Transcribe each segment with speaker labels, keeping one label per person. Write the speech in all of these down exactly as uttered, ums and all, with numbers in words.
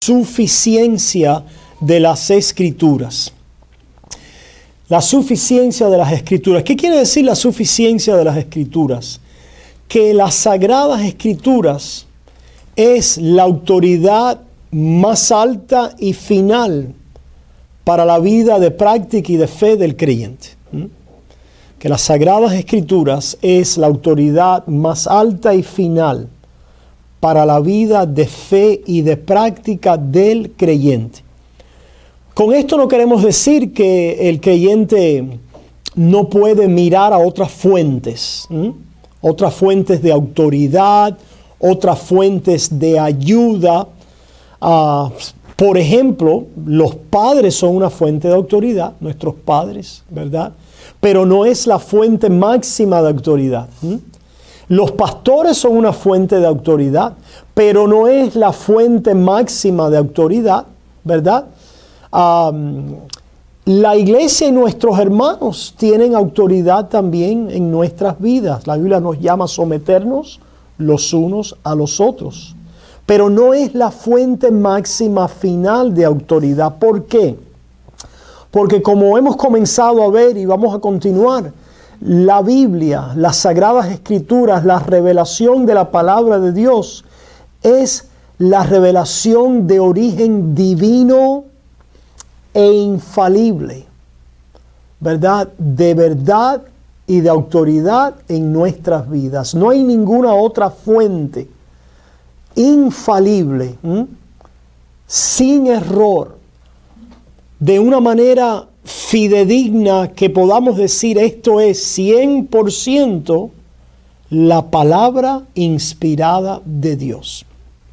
Speaker 1: suficiencia de las Escrituras. La suficiencia de las Escrituras. ¿Qué quiere decir la suficiencia de las Escrituras? Que las Sagradas Escrituras es la autoridad más alta y final para la vida de práctica y de fe del creyente. ¿Mm? Que las Sagradas Escrituras es la autoridad más alta y final para la vida de fe y de práctica del creyente. Con esto no queremos decir que el creyente no puede mirar a otras fuentes, ¿m? otras fuentes de autoridad, otras fuentes de ayuda. Uh, por ejemplo, los padres son una fuente de autoridad, nuestros padres, ¿verdad? Pero no es la fuente máxima de autoridad. ¿m? Los pastores son una fuente de autoridad, pero no es la fuente máxima de autoridad, ¿verdad? Um, la iglesia y nuestros hermanos tienen autoridad también en nuestras vidas. La Biblia nos llama a someternos los unos a los otros, pero no es la fuente máxima final de autoridad. ¿Por qué? Porque como hemos comenzado a ver y vamos a continuar, la Biblia, las Sagradas Escrituras, la revelación de la palabra de Dios es la revelación de origen divino e infalible, ¿verdad? De verdad y de autoridad en nuestras vidas. No hay ninguna otra fuente infalible, ¿m? sin error, de una manera fidedigna que podamos decir esto es cien por ciento la palabra inspirada de Dios.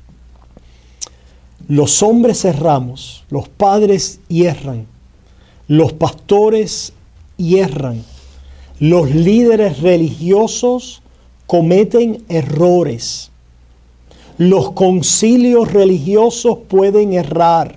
Speaker 1: Los hombres erramos, los padres hierran, los pastores hierran, los líderes religiosos cometen errores, los concilios religiosos pueden errar.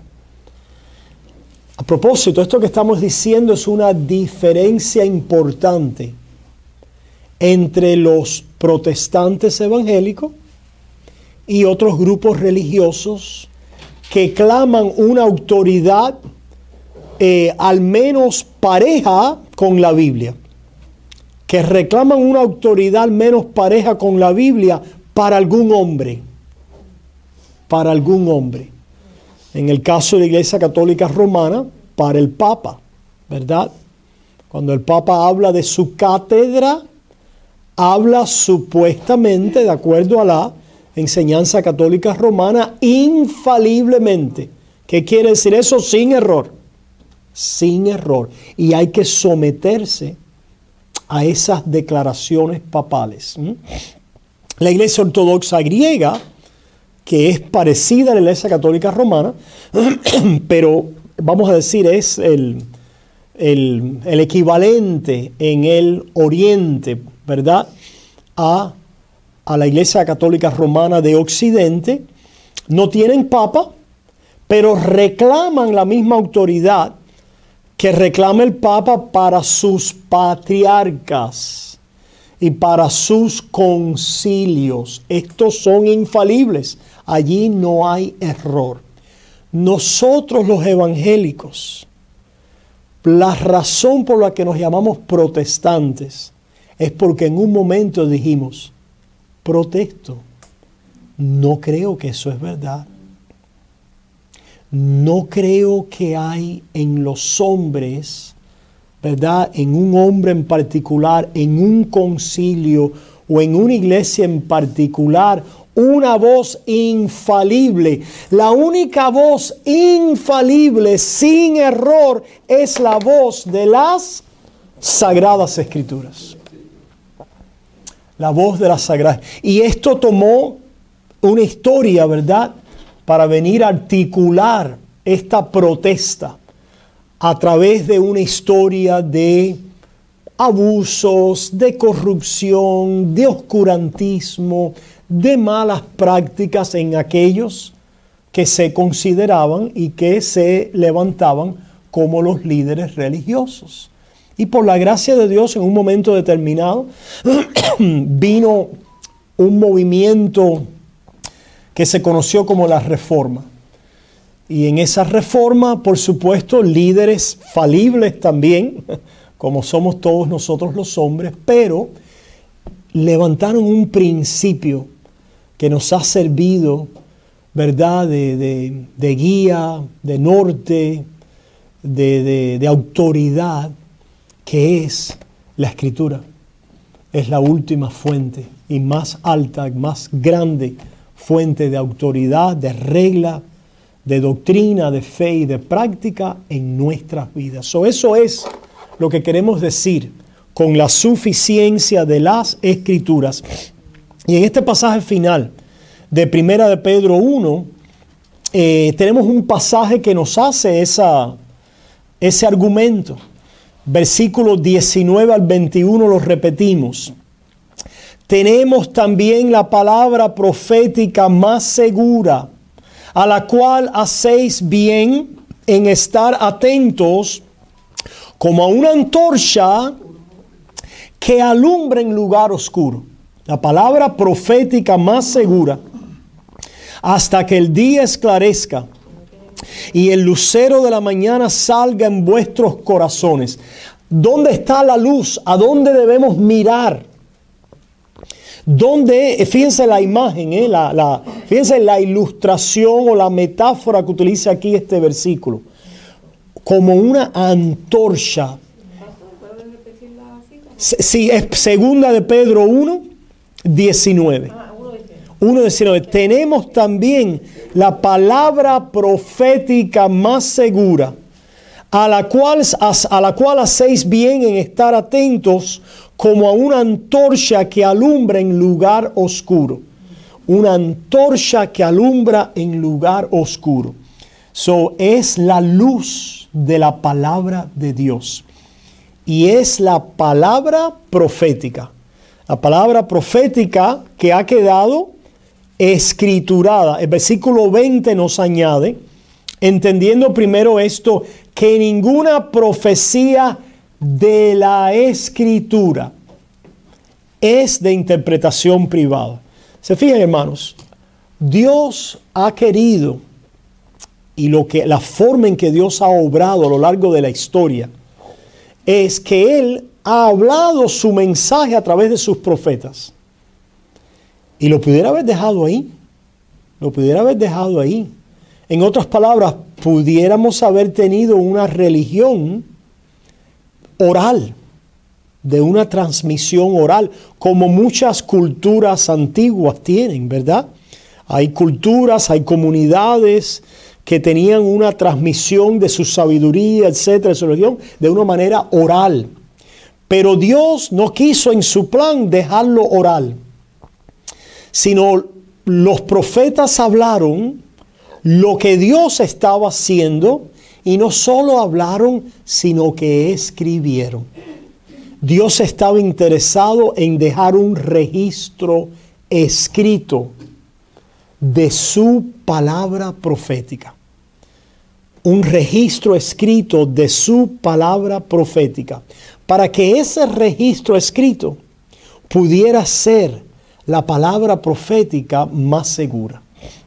Speaker 1: A propósito, esto que estamos diciendo es una diferencia importante entre los protestantes evangélicos y otros grupos religiosos que claman una autoridad eh, al menos pareja con la Biblia, que reclaman una autoridad al menos pareja con la Biblia para algún hombre, para algún hombre. En el caso de la Iglesia Católica Romana, para el Papa, ¿verdad? Cuando el Papa habla de su cátedra, habla supuestamente, de acuerdo a la enseñanza católica romana, infaliblemente. ¿Qué quiere decir eso? Sin error. Sin error. Y hay que someterse a esas declaraciones papales. ¿Mm? La Iglesia Ortodoxa griega, que es parecida a la Iglesia Católica Romana, pero vamos a decir es el, el, el equivalente en el Oriente, ¿verdad? A, a la Iglesia Católica Romana de Occidente. No tienen papa, pero reclaman la misma autoridad que reclama el Papa para sus patriarcas y para sus concilios. Estos son infalibles. Allí no hay error. Nosotros los evangélicos, la razón por la que nos llamamos protestantes es porque en un momento dijimos, protesto, no creo que eso es verdad. No creo que hay en los hombres, ¿verdad? En un hombre en particular, en un concilio o en una iglesia en particular, una voz infalible. La única voz infalible, sin error, es la voz de las Sagradas Escrituras. La voz de las Sagradas. Y esto tomó una historia, ¿verdad?, para venir a articular esta protesta a través de una historia de abusos, de corrupción, de oscurantismo, de malas prácticas en aquellos que se consideraban y que se levantaban como los líderes religiosos. Y por la gracia de Dios, en un momento determinado, vino un movimiento que se conoció como la Reforma. Y en esa reforma, por supuesto, líderes falibles también, como somos todos nosotros los hombres, pero levantaron un principio que nos ha servido, ¿verdad?, de, de, de guía, de norte, de, de, de autoridad, que es la Escritura. Es la última fuente y más alta, más grande fuente de autoridad, de regla, de doctrina, de fe y de práctica en nuestras vidas. So, eso es lo que queremos decir con la suficiencia de las Escrituras. Y en este pasaje final de Primera de Pedro uno, eh, tenemos un pasaje que nos hace esa, ese argumento. Versículos diecinueve al veintiuno los repetimos. Tenemos también la palabra profética más segura, a la cual hacéis bien en estar atentos como a una antorcha que alumbra en lugar oscuro. La palabra profética más segura, hasta que el día esclarezca y el lucero de la mañana salga en vuestros corazones. ¿Dónde está la luz? ¿A dónde debemos mirar? ¿Dónde? Fíjense la imagen, ¿eh? la, la, fíjense la ilustración o la metáfora que utiliza aquí este versículo. Como una antorcha. Sí, es segunda de Pedro uno, diecinueve. uno diecinueve. Tenemos también la palabra profética más segura, a la cual, a la cual hacéis bien en estar atentos como a una antorcha que alumbra en lugar oscuro. Una antorcha que alumbra en lugar oscuro. So, es la luz de la palabra de Dios. Y es la palabra profética. La palabra profética que ha quedado escriturada. El versículo veinte nos añade, entendiendo primero esto, que ninguna profecía de la Escritura es de interpretación privada. Se fijan, hermanos, Dios ha querido, y lo que, la forma en que Dios ha obrado a lo largo de la historia, es que Él ha hablado su mensaje a través de sus profetas. Y lo pudiera haber dejado ahí. Lo pudiera haber dejado ahí. En otras palabras, pudiéramos haber tenido una religión oral, de una transmisión oral, como muchas culturas antiguas tienen, ¿verdad? Hay culturas, hay comunidades que tenían una transmisión de su sabiduría, etcétera, de su religión, de una manera oral. Pero Dios no quiso en su plan dejarlo oral, sino los profetas hablaron lo que Dios estaba haciendo, y no solo hablaron, sino que escribieron. Dios estaba interesado en dejar un registro escrito de su palabra profética. Un registro escrito de su palabra profética. Para que ese registro escrito pudiera ser la palabra profética más segura.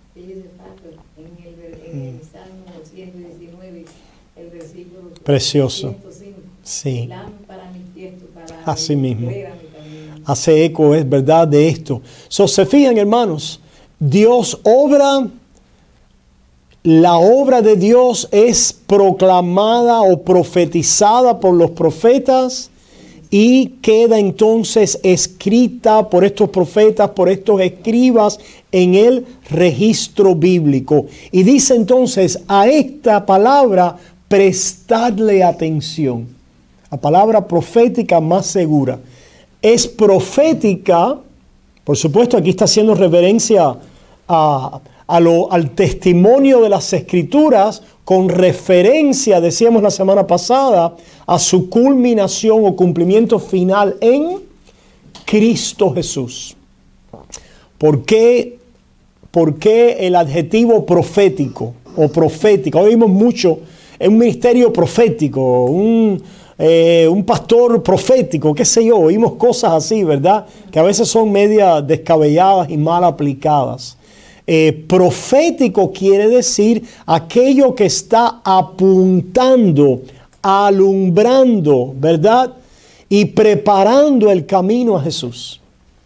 Speaker 1: Precioso. Sí. Así mismo. Hace eco, es verdad, de esto. So, se fijan, hermanos, Dios obra, la obra de Dios es proclamada o profetizada por los profetas y queda entonces escrita por estos profetas, por estos escribas en el registro bíblico. Y dice entonces a esta palabra prestadle atención. La palabra profética más segura. Es profética, por supuesto aquí está haciendo reverencia a, a lo, al testimonio de las Escrituras, con referencia, decíamos la semana pasada, a su culminación o cumplimiento final en Cristo Jesús. ¿Por qué, por qué el adjetivo profético o profética? Hoy vimos mucho en un ministerio profético, un, eh, un pastor profético, qué sé yo, oímos cosas así, ¿verdad? Que a veces son medias descabelladas y mal aplicadas. Eh, profético quiere decir aquello que está apuntando, alumbrando, ¿verdad? Y preparando el camino a Jesús.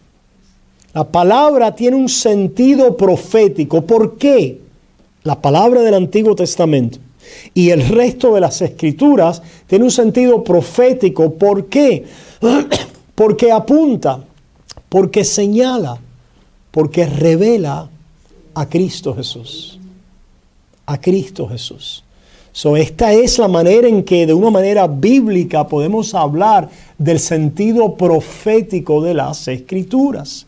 Speaker 1: La palabra tiene un sentido profético. ¿Por qué? La palabra del Antiguo Testamento y el resto de las Escrituras tiene un sentido profético. ¿Por qué? Porque apunta, porque señala, porque revela a Cristo Jesús. A Cristo Jesús. So, esta es la manera en que de una manera bíblica podemos hablar del sentido profético de las Escrituras.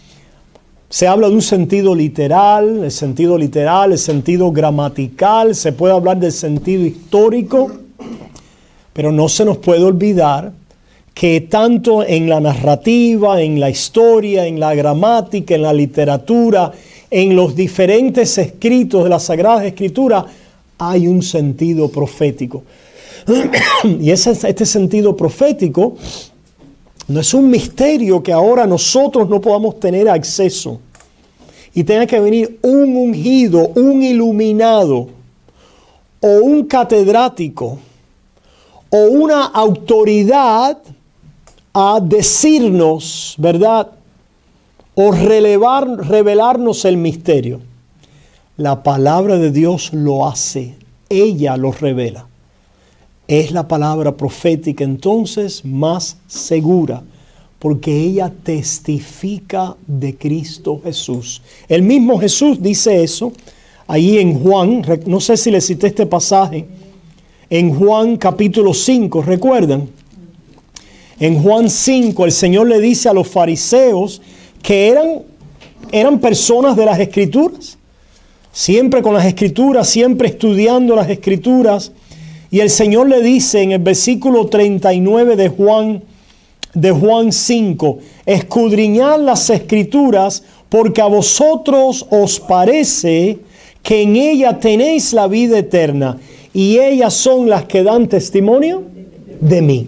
Speaker 1: Se habla de un sentido literal, el sentido literal, el sentido gramatical, se puede hablar del sentido histórico, pero no se nos puede olvidar que tanto en la narrativa, en la historia, en la gramática, en la literatura, en los diferentes escritos de las Sagradas Escrituras, hay un sentido profético. Y ese, este sentido profético no es un misterio que ahora nosotros no podamos tener acceso. Y tenga que venir un ungido, un iluminado, o un catedrático, o una autoridad a decirnos, ¿verdad? O relevar, revelarnos el misterio. La palabra de Dios lo hace. Ella lo revela. Es la palabra profética entonces más segura, porque ella testifica de Cristo Jesús. El mismo Jesús dice eso ahí en Juan. No sé si le cité este pasaje. En Juan capítulo cinco, ¿recuerdan? En Juan cinco el Señor le dice a los fariseos que eran, eran personas de las Escrituras. Siempre con las Escrituras, siempre estudiando las Escrituras. Y el Señor le dice en el versículo treinta y nueve de Juan, de Juan cinco, escudriñad las Escrituras porque a vosotros os parece que en ellas tenéis la vida eterna y ellas son las que dan testimonio de mí.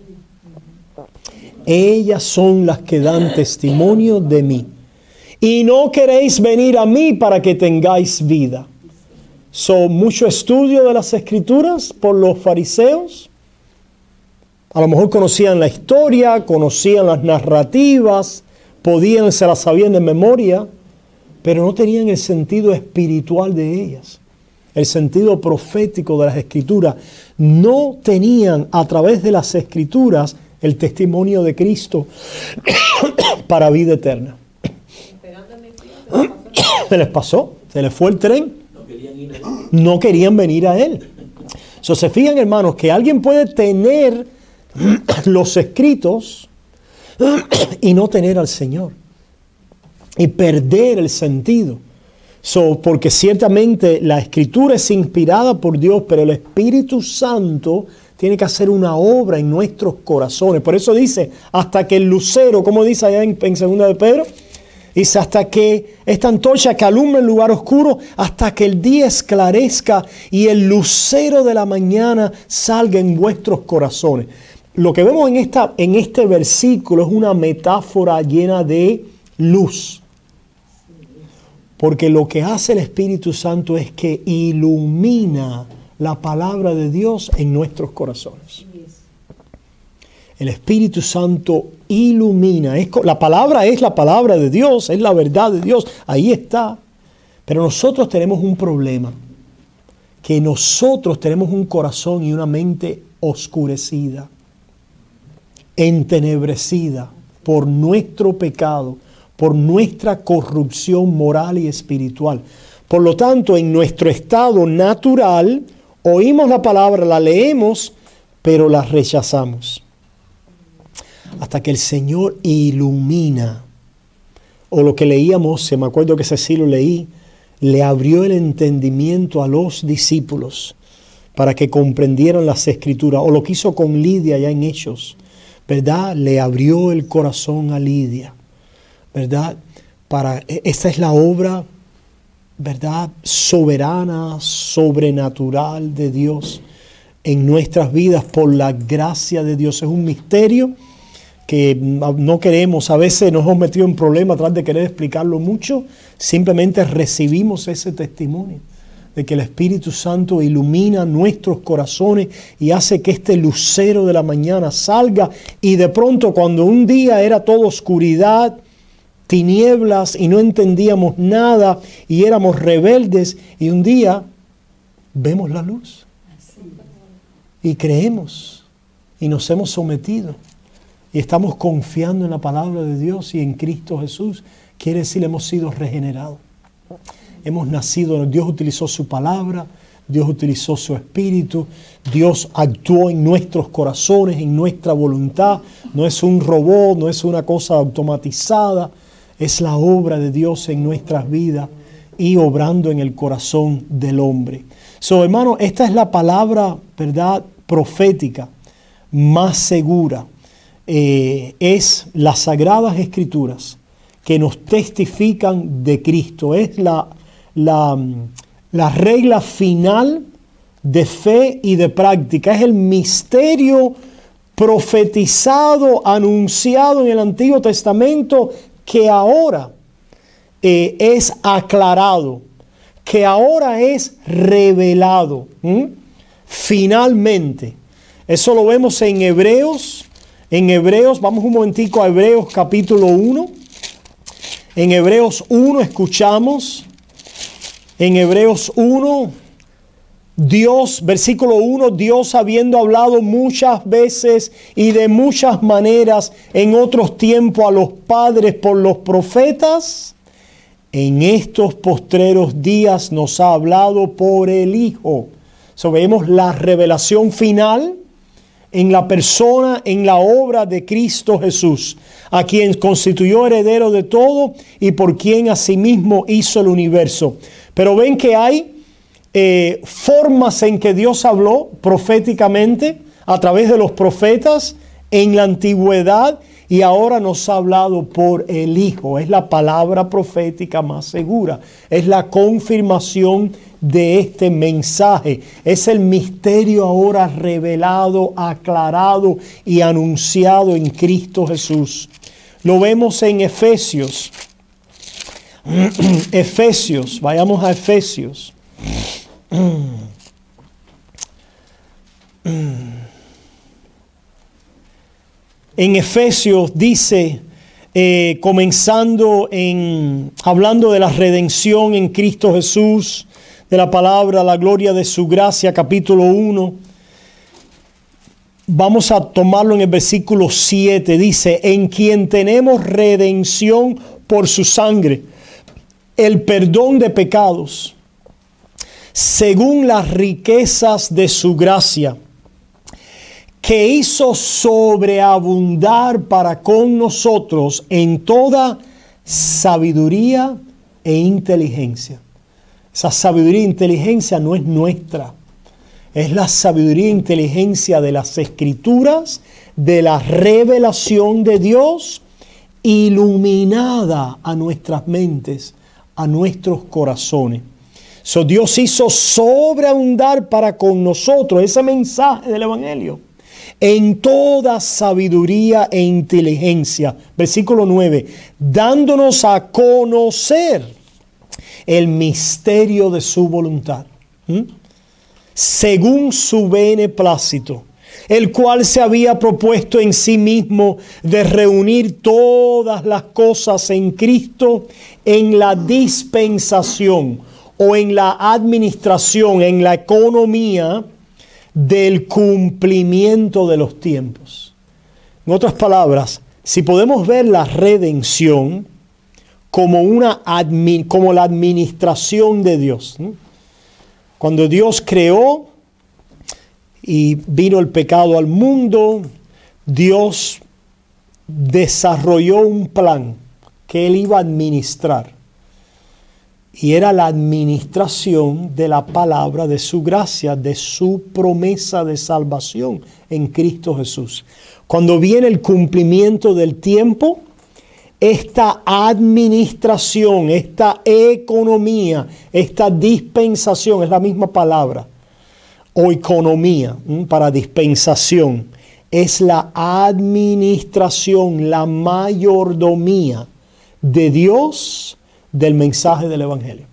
Speaker 1: Ellas son las que dan testimonio de mí. Y no queréis venir a mí para que tengáis vida. Son mucho estudio de las Escrituras por los fariseos. A lo mejor conocían la historia, conocían las narrativas, podían, se las sabían de memoria, pero no tenían el sentido espiritual de ellas. El sentido profético de las Escrituras. No tenían a través de las Escrituras el testimonio de Cristo para vida eterna. Se les pasó, se les fue el tren.
Speaker 2: No querían ir a él.
Speaker 1: No querían venir a él. So, se fijan, hermanos, que alguien puede tener los escritos y no tener al Señor. Y perder el sentido. So, porque ciertamente la Escritura es inspirada por Dios, pero el Espíritu Santo tiene que hacer una obra en nuestros corazones. Por eso dice, hasta que el lucero, como dice allá en, en segunda de Pedro, dice, hasta que esta antorcha que alumbra el lugar oscuro, hasta que el día esclarezca y el lucero de la mañana salga en vuestros corazones. Lo que vemos en, esta, en este versículo es una metáfora llena de luz. Porque lo que hace el Espíritu Santo es que ilumina la palabra de Dios en nuestros corazones. El Espíritu Santo ilumina. Es, la palabra es la palabra de Dios, es la verdad de Dios. Ahí está. Pero nosotros tenemos un problema. Que nosotros tenemos un corazón y una mente oscurecida, entenebrecida por nuestro pecado, por nuestra corrupción moral y espiritual. Por lo tanto, en nuestro estado natural, oímos la palabra, la leemos, pero la rechazamos. Hasta que el Señor ilumina. O lo que leíamos, se me acuerdo que ese sí lo leí, le abrió el entendimiento a los discípulos para que comprendieran las Escrituras. O lo que hizo con Lidia ya en Hechos, ¿verdad? Le abrió el corazón a Lidia, ¿verdad? Para, esta es la obra, ¿verdad? Soberana, sobrenatural de Dios en nuestras vidas por la gracia de Dios. Es un misterio que no queremos, a veces nos hemos metido en problemas tras de querer explicarlo mucho, simplemente recibimos ese testimonio de que el Espíritu Santo ilumina nuestros corazones y hace que este lucero de la mañana salga, y de pronto cuando un día era todo oscuridad, tinieblas y no entendíamos nada y éramos rebeldes, y un día vemos la luz y creemos y nos hemos sometido y estamos confiando en la palabra de Dios y en Cristo Jesús. Quiere decir, hemos sido regenerados. Hemos nacido, Dios utilizó su palabra, Dios utilizó su espíritu, Dios actuó en nuestros corazones, en nuestra voluntad. No es un robot, no es una cosa automatizada, es la obra de Dios en nuestras vidas y obrando en el corazón del hombre. So, hermano, esta es la palabra, ¿verdad?, profética más segura. Eh, es las Sagradas Escrituras que nos testifican de Cristo. Es la, la, la regla final de fe y de práctica. Es el misterio profetizado, anunciado en el Antiguo Testamento, que ahora eh, es aclarado, que ahora es revelado. ¿Mm? Finalmente. Eso lo vemos en Hebreos. En Hebreos, vamos un momentico a Hebreos capítulo uno. En Hebreos uno escuchamos, en Hebreos uno, Dios, versículo uno, Dios habiendo hablado muchas veces y de muchas maneras en otros tiempos a los padres por los profetas, en estos postreros días nos ha hablado por el Hijo. So, vemos la revelación final en la persona, en la obra de Cristo Jesús, a quien constituyó heredero de todo y por quien asimismo hizo el universo. Pero ven que hay eh, formas en que Dios habló proféticamente a través de los profetas en la antigüedad, y ahora nos ha hablado por el Hijo. Es la palabra profética más segura. Es la confirmación de este mensaje. Es el misterio ahora revelado, aclarado y anunciado en Cristo Jesús. Lo vemos en Efesios. Efesios, vayamos a Efesios. En Efesios dice, eh, comenzando en, hablando de la redención en Cristo Jesús, de la palabra, la gloria de su gracia, capítulo uno. Vamos a tomarlo en el versículo siete. Dice, en quien tenemos redención por su sangre, el perdón de pecados, según las riquezas de su gracia, que hizo sobreabundar para con nosotros en toda sabiduría e inteligencia. Esa sabiduría e inteligencia no es nuestra. Es la sabiduría e inteligencia de las Escrituras, de la revelación de Dios, iluminada a nuestras mentes, a nuestros corazones. So, Dios hizo sobreabundar para con nosotros ese mensaje del Evangelio en toda sabiduría e inteligencia. Versículo nueve. Dándonos a conocer el misterio de su voluntad, ¿Mm? según su beneplácito, el cual se había propuesto en sí mismo de reunir todas las cosas en Cristo en la dispensación o en la administración, en la economía del cumplimiento de los tiempos. En otras palabras, si podemos ver la redención como, una admi- como la administración de Dios, ¿no? Cuando Dios creó y vino el pecado al mundo, Dios desarrolló un plan que Él iba a administrar. Y era la administración de la palabra de su gracia, de su promesa de salvación en Cristo Jesús. Cuando viene el cumplimiento del tiempo, esta administración, esta economía, esta dispensación, es la misma palabra, o economía para dispensación, es la administración, la mayordomía de Dios del mensaje del Evangelio.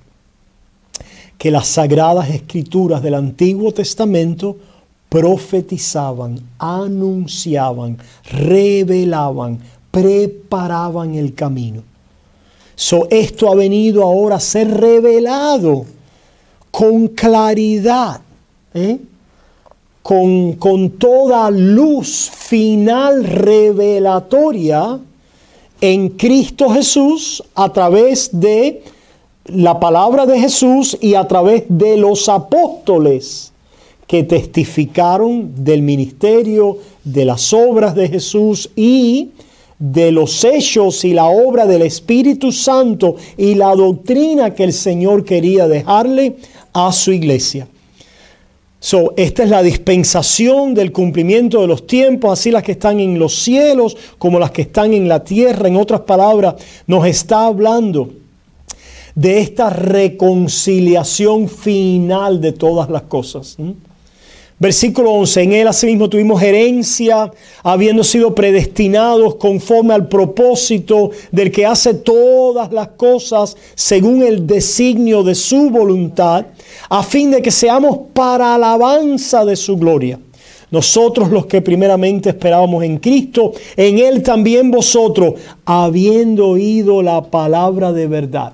Speaker 1: Que las sagradas escrituras del Antiguo Testamento profetizaban, anunciaban, revelaban, preparaban el camino. So, esto ha venido ahora a ser revelado con claridad, ¿eh? con, con toda luz final revelatoria en Cristo Jesús a través de la palabra de Jesús y a través de los apóstoles que testificaron del ministerio, de las obras de Jesús y de los hechos y la obra del Espíritu Santo y la doctrina que el Señor quería dejarle a su iglesia. So, esta es la dispensación del cumplimiento de los tiempos, así las que están en los cielos como las que están en la tierra. En otras palabras, nos está hablando de esta reconciliación final de todas las cosas. ¿Mm? Versículo once, en él asimismo tuvimos herencia, habiendo sido predestinados conforme al propósito del que hace todas las cosas según el designio de su voluntad, a fin de que seamos para alabanza de su gloria. Nosotros los que primeramente esperábamos en Cristo, en él también vosotros, habiendo oído la palabra de verdad,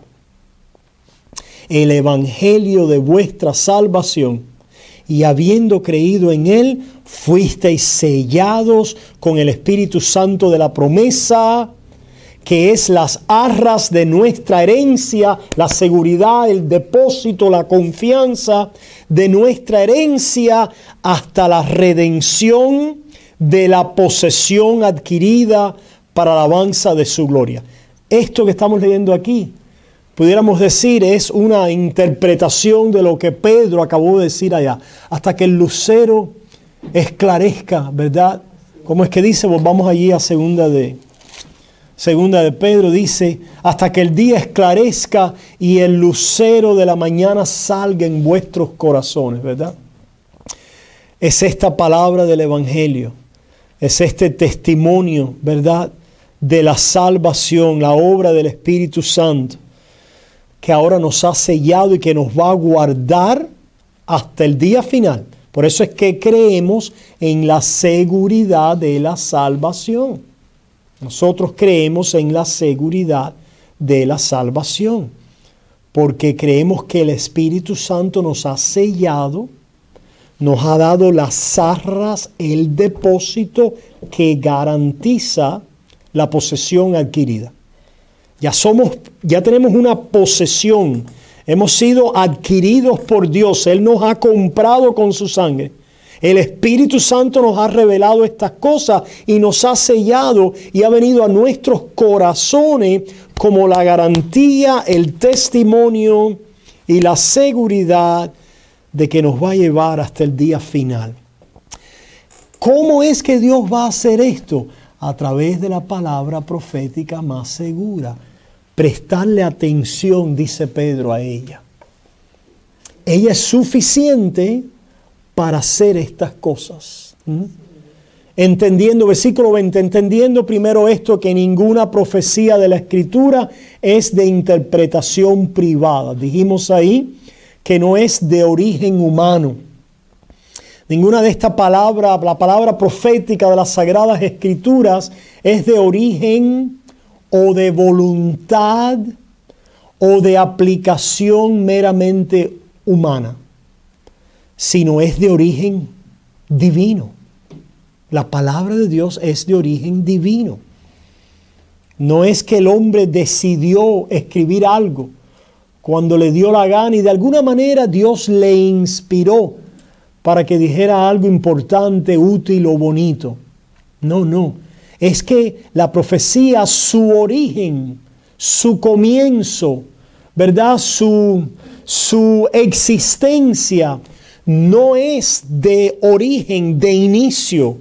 Speaker 1: el evangelio de vuestra salvación, y habiendo creído en él, fuisteis sellados con el Espíritu Santo de la promesa, que es las arras de nuestra herencia, la seguridad, el depósito, la confianza de nuestra herencia hasta la redención de la posesión adquirida para la alabanza de su gloria. Esto que estamos leyendo aquí, pudiéramos decir, es una interpretación de lo que Pedro acabó de decir allá. Hasta que el lucero esclarezca, ¿verdad? ¿Cómo es que dice? Volvamos allí a segunda de, segunda de Pedro. Dice, hasta que el día esclarezca y el lucero de la mañana salga en vuestros corazones, ¿verdad? Es esta palabra del Evangelio. Es este testimonio, ¿verdad? De la salvación, la obra del Espíritu Santo, que ahora nos ha sellado y que nos va a guardar hasta el día final. Por eso es que creemos en la seguridad de la salvación. Nosotros creemos en la seguridad de la salvación, porque creemos que el Espíritu Santo nos ha sellado, nos ha dado las arras, el depósito que garantiza la posesión adquirida. Ya somos, ya tenemos una posesión. Hemos sido adquiridos por Dios. Él nos ha comprado con su sangre. El Espíritu Santo nos ha revelado estas cosas y nos ha sellado y ha venido a nuestros corazones como la garantía, el testimonio y la seguridad de que nos va a llevar hasta el día final. ¿Cómo es que Dios va a hacer esto? A través de la palabra profética más segura. Prestarle atención, dice Pedro, a ella. Ella es suficiente para hacer estas cosas. ¿Mm? Entendiendo, versículo veinte, entendiendo primero esto, que ninguna profecía de la Escritura es de interpretación privada. Dijimos ahí que no es de origen humano. Ninguna de estas palabras, la palabra profética de las Sagradas Escrituras, es de origen o de voluntad o de aplicación meramente humana, sino es de origen divino. La palabra de Dios es de origen divino. No es que el hombre decidió escribir algo cuando le dio la gana y de alguna manera Dios le inspiró para que dijera algo importante, útil o bonito. No, no. Es que la profecía, su origen, su comienzo, ¿verdad? Su, su existencia no es de origen, de inicio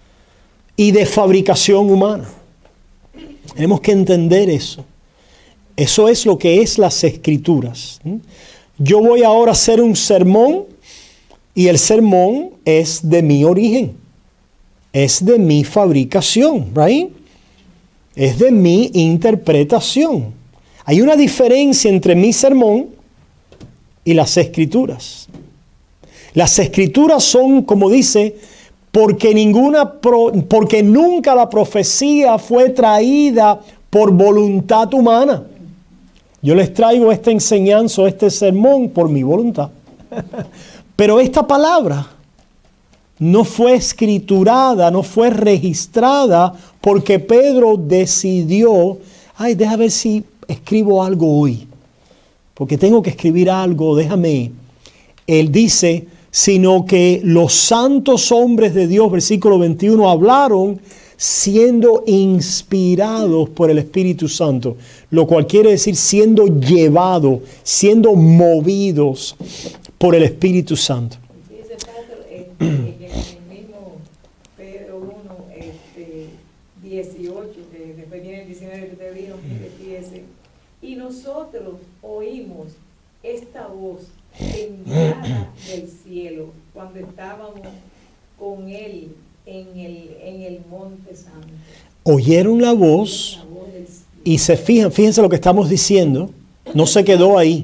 Speaker 1: y de fabricación humana. Tenemos que entender eso. Eso es lo que es las Escrituras. Yo voy ahora a hacer un sermón y el sermón es de mi origen. es de mi fabricación, right? Es de mi interpretación. Hay una diferencia entre mi sermón y las Escrituras. Las Escrituras son, como dice, porque ninguna pro, porque nunca la profecía fue traída por voluntad humana. Yo les traigo esta enseñanza, este sermón por mi voluntad. Pero esta palabra no fue escriturada, no fue registrada porque Pedro decidió, ay, déjame ver si escribo algo hoy, porque tengo que escribir algo, déjame. Él dice, sino que los santos hombres de Dios, versículo veintiuno, hablaron siendo inspirados por el Espíritu Santo, lo cual quiere decir siendo llevados, siendo movidos por el Espíritu Santo.
Speaker 2: Dice Pedro, este, en el mismo Pedro uno, este, dieciocho, que después viene el diecinueve que te dijo, dice, y nosotros oímos esta voz enviada del cielo cuando estábamos con él en el, en el monte santo.
Speaker 1: Oyeron la voz y se fijan, fíjense lo que estamos diciendo, no se quedó ahí.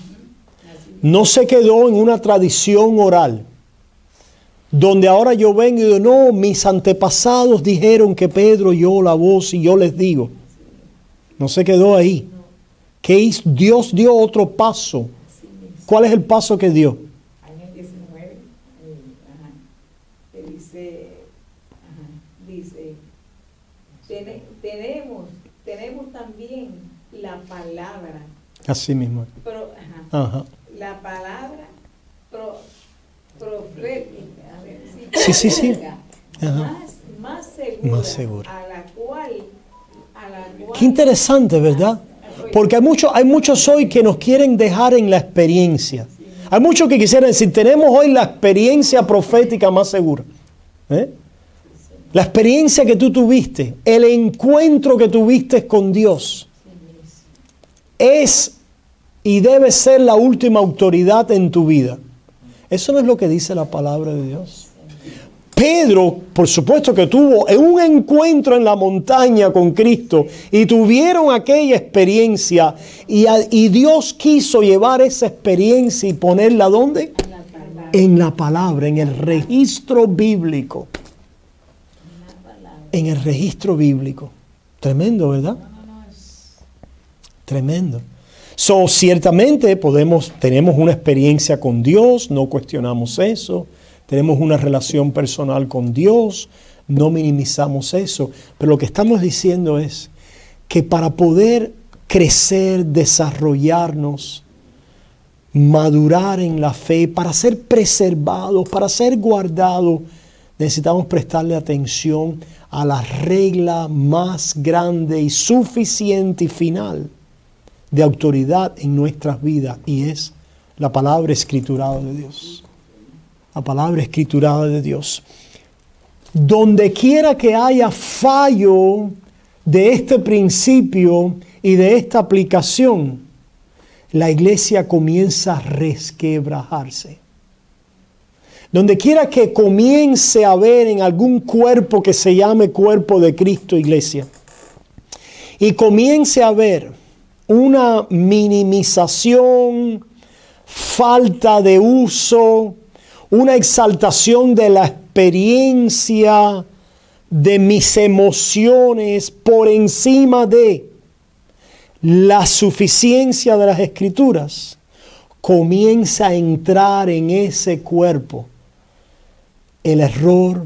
Speaker 1: No se quedó en una tradición oral, donde ahora yo vengo y digo, no, mis antepasados dijeron que Pedro oyó la voz y yo les digo. No se quedó ahí. ¿Qué hizo? Dios dio otro paso. ¿Cuál es el paso que dio?
Speaker 2: En el diecinueve, ajá, que dice, ajá, dice, "Tene- tenemos, tenemos también la palabra,
Speaker 1: Así mismo.
Speaker 2: pro- ajá,
Speaker 1: Ajá.
Speaker 2: la palabra pro, profética, a ver,
Speaker 1: Sí, sí, sí. Ajá.
Speaker 2: Más, más segura,
Speaker 1: Más segura.
Speaker 2: a la cual, a la cual
Speaker 1: Qué interesante, ¿verdad? Porque hay muchos, hay muchos hoy que nos quieren dejar en la experiencia. Hay muchos que quisieran decir, tenemos hoy la experiencia profética más segura. ¿Eh? La experiencia que tú tuviste, el encuentro que tuviste con Dios, es y debe ser la última autoridad en tu vida. Eso no es lo que dice la palabra de Dios. Pedro, por supuesto que tuvo un encuentro en la montaña con Cristo y tuvieron aquella experiencia y, a, y Dios quiso llevar esa experiencia y ponerla ¿dónde?
Speaker 2: la palabra,
Speaker 1: En la palabra, en el registro bíblico.
Speaker 2: la palabra.
Speaker 1: En el registro bíblico. Tremendo, ¿verdad? Tremendo. So, ciertamente podemos, tenemos una experiencia con Dios, no cuestionamos eso. Tenemos una relación personal con Dios, no minimizamos eso. Pero lo que estamos diciendo es que para poder crecer, desarrollarnos, madurar en la fe, para ser preservados, para ser guardados, necesitamos prestarle atención a la regla más grande y suficiente y final de autoridad en nuestras vidas, y es la palabra escriturada de Dios. La palabra escriturada de Dios. Donde quiera que haya fallo de este principio y de esta aplicación, la iglesia comienza a resquebrajarse. Donde quiera que comience a haber en algún cuerpo que se llame cuerpo de Cristo, iglesia, y comience a haber una minimización, falta de uso, una exaltación de la experiencia, de mis emociones por encima de la suficiencia de las Escrituras, comienza a entrar en ese cuerpo el error,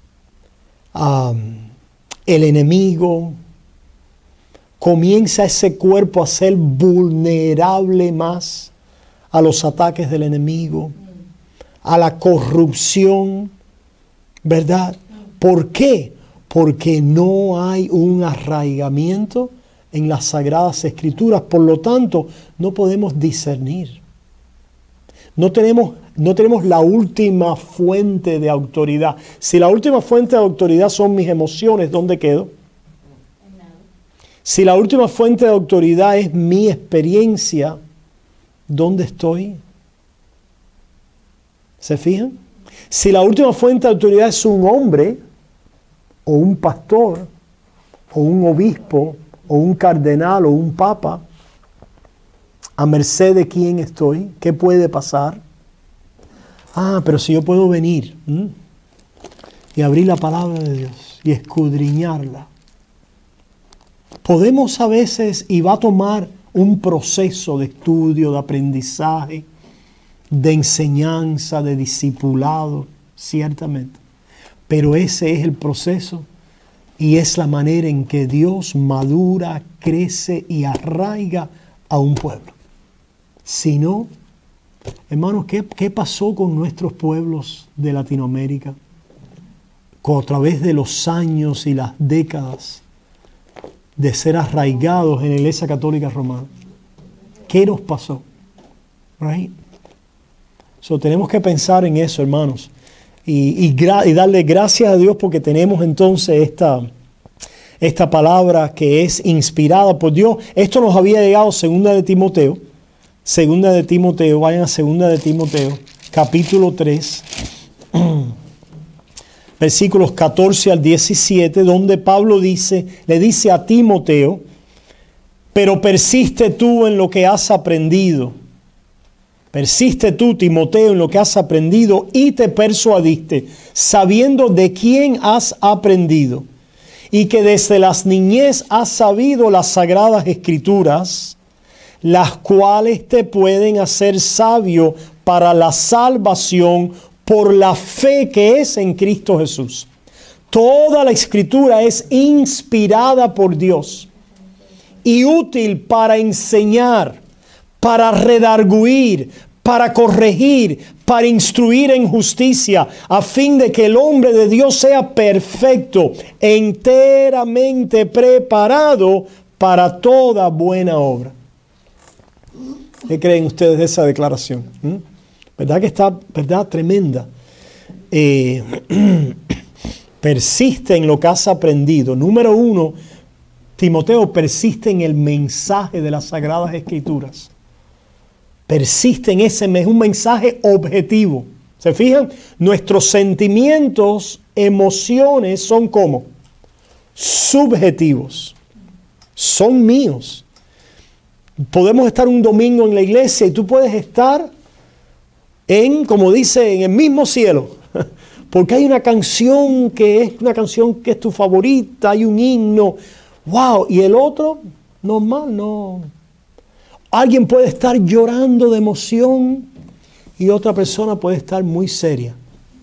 Speaker 1: um, el enemigo. Comienza ese cuerpo a ser vulnerable más a los ataques del enemigo, a la corrupción, ¿verdad? ¿Por qué? Porque no hay un arraigamiento en las Sagradas Escrituras, por lo tanto, no podemos discernir. No tenemos, no tenemos la última fuente de autoridad. Si la última fuente de autoridad son mis emociones, ¿dónde quedo? Si la última fuente de autoridad es mi experiencia, ¿dónde estoy? ¿Se fijan? Si la última fuente de autoridad es un hombre, o un pastor, o un obispo, o un cardenal, o un papa, a merced de quién estoy, qué puede pasar. Ah, pero si yo puedo venir ¿m? y abrir la palabra de Dios y escudriñarla. Podemos a veces, y va a tomar un proceso de estudio, de aprendizaje, de enseñanza, de discipulado, ciertamente. Pero ese es el proceso y es la manera en que Dios madura, crece y arraiga a un pueblo. Si no, hermanos, ¿qué, qué pasó con nuestros pueblos de Latinoamérica? A través de los años y las décadas de ser arraigados en la Iglesia Católica Romana. ¿Qué nos pasó? Right? So, tenemos que pensar en eso, hermanos. Y, y, gra- y darle gracias a Dios porque tenemos entonces esta, esta palabra que es inspirada por Dios. Esto nos había llegado segunda de Timoteo. Segunda de Timoteo, vayan a segunda de Timoteo, capítulo tres, versículos catorce al diecisiete, donde Pablo dice, le dice a Timoteo, pero persiste tú en lo que has aprendido. Persiste tú, Timoteo, en lo que has aprendido y te persuadiste, sabiendo de quién has aprendido, y que desde las niñez has sabido las sagradas escrituras, las cuales te pueden hacer sabio para la salvación por la fe que es en Cristo Jesús. Toda la escritura es inspirada por Dios y útil para enseñar, para redarguir, para corregir, para instruir en justicia, a fin de que el hombre de Dios sea perfecto, enteramente preparado para toda buena obra. ¿Qué creen ustedes de esa declaración? ¿Mm? ¿Verdad que está, verdad, tremenda? Eh, persiste en lo que has aprendido. Número uno, Timoteo, persiste en el mensaje de las Sagradas Escrituras. Persiste en ese, es un mensaje objetivo. ¿Se fijan? Nuestros sentimientos, emociones son como subjetivos. Son míos. Podemos estar un domingo en la iglesia y tú puedes estar en, como dice, en el mismo cielo. Porque hay una canción que es una canción que es tu favorita, hay un himno. ¡Wow! Y el otro, normal, no. Alguien puede estar llorando de emoción y otra persona puede estar muy seria.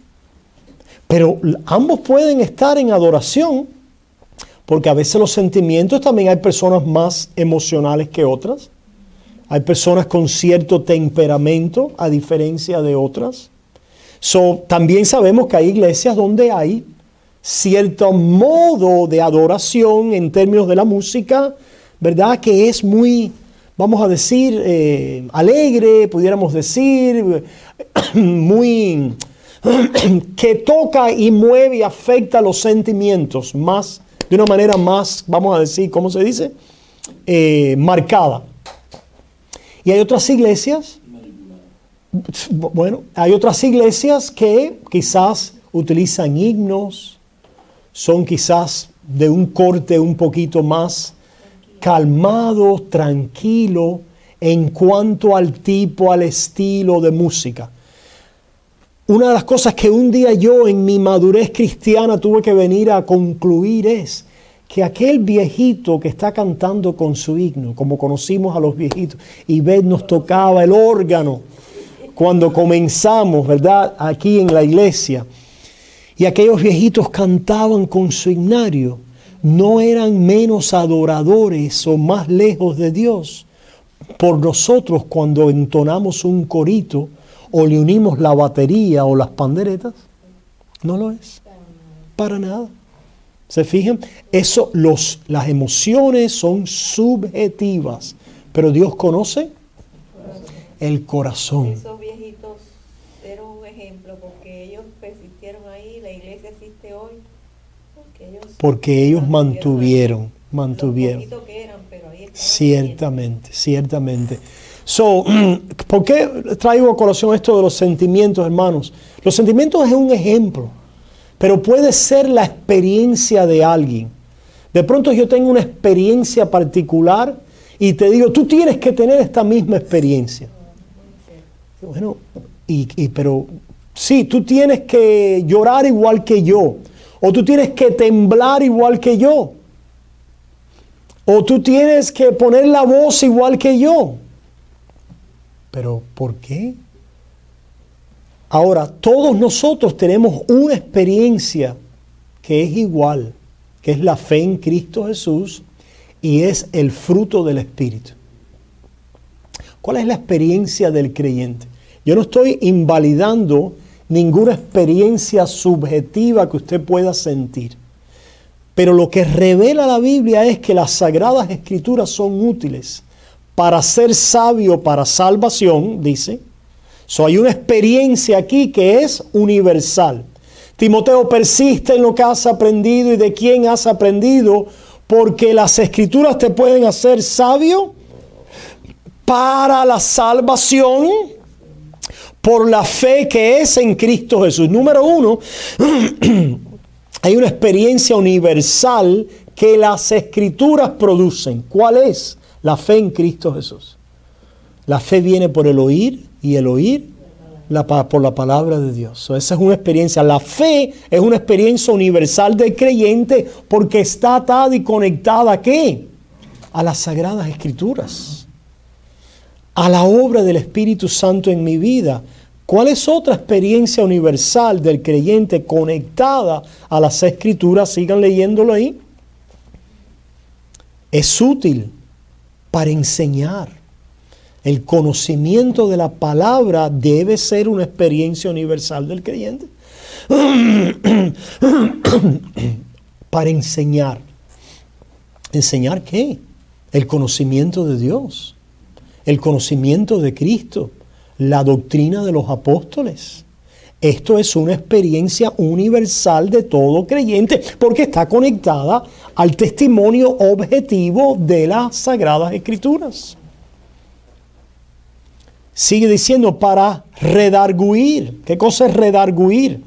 Speaker 1: Pero ambos pueden estar en adoración, porque a veces los sentimientos, también hay personas más emocionales que otras. Hay personas con cierto temperamento, a diferencia de otras. So, también sabemos que hay iglesias donde hay cierto modo de adoración en términos de la música, ¿verdad? Que es muy, vamos a decir, eh, alegre, pudiéramos decir, muy, que toca y mueve y afecta los sentimientos más, de una manera más, vamos a decir, ¿cómo se dice? Eh, marcada. Y hay otras iglesias, bueno, hay otras iglesias que quizás utilizan himnos, son quizás de un corte un poquito más calmado, tranquilo, en cuanto al tipo, al estilo de música. Una de las cosas que un día yo en mi madurez cristiana tuve que venir a concluir es que aquel viejito que está cantando con su himno, como conocimos a los viejitos, y Beth nos tocaba el órgano cuando comenzamos, ¿verdad?, aquí en la iglesia, y aquellos viejitos cantaban con su himnario, no eran menos adoradores o más lejos de Dios por nosotros cuando entonamos un corito o le unimos la batería o las panderetas. No lo es, para nada. ¿Se fijan? Eso, los, las emociones son subjetivas, pero Dios conoce el corazón.
Speaker 3: Esos viejitos eran un ejemplo porque ellos persistieron ahí, la iglesia existe hoy, porque ellos,
Speaker 1: porque ellos mantuvieron, mantuvieron.
Speaker 3: Lo poquito que eran, pero ahí estaban.
Speaker 1: Ciertamente, ciertamente. So, ¿por qué traigo a colación esto de los sentimientos, hermanos? Los sentimientos es un ejemplo pero puede ser la experiencia de alguien. De pronto yo tengo una experiencia particular y te digo, tú tienes que tener esta misma experiencia. Bueno, y, y, pero sí, tú tienes que llorar igual que yo, o tú tienes que temblar igual que yo, o tú tienes que poner la voz igual que yo. ¿Pero por qué? Ahora, todos nosotros tenemos una experiencia que es igual, que es la fe en Cristo Jesús y es el fruto del Espíritu. ¿Cuál es la experiencia del creyente? Yo no estoy invalidando ninguna experiencia subjetiva que usted pueda sentir. Pero lo que revela la Biblia es que las Sagradas Escrituras son útiles para ser sabio para salvación, dice. So, hay una experiencia aquí que es universal. Timoteo, persiste en lo que has aprendido y de quién has aprendido, porque las Escrituras te pueden hacer sabio para la salvación por la fe que es en Cristo Jesús. Número uno, hay una experiencia universal que las Escrituras producen. ¿Cuál es? La fe en Cristo Jesús. La fe viene por el oír y el oír la, por la palabra de Dios. So, esa es una experiencia. La fe es una experiencia universal del creyente porque está atada y conectada ¿a qué? A las Sagradas Escrituras. A la obra del Espíritu Santo en mi vida. ¿Cuál es otra experiencia universal del creyente conectada a las Escrituras? Sigan leyéndolo ahí. Es útil para enseñar. El conocimiento de la palabra debe ser una experiencia universal del creyente. Para enseñar. ¿Enseñar qué? El conocimiento de Dios. El conocimiento de Cristo, la doctrina de los apóstoles. Esto es una experiencia universal de todo creyente porque está conectada al testimonio objetivo de las Sagradas Escrituras. Sigue diciendo para redarguir. ¿Qué cosa es redarguir?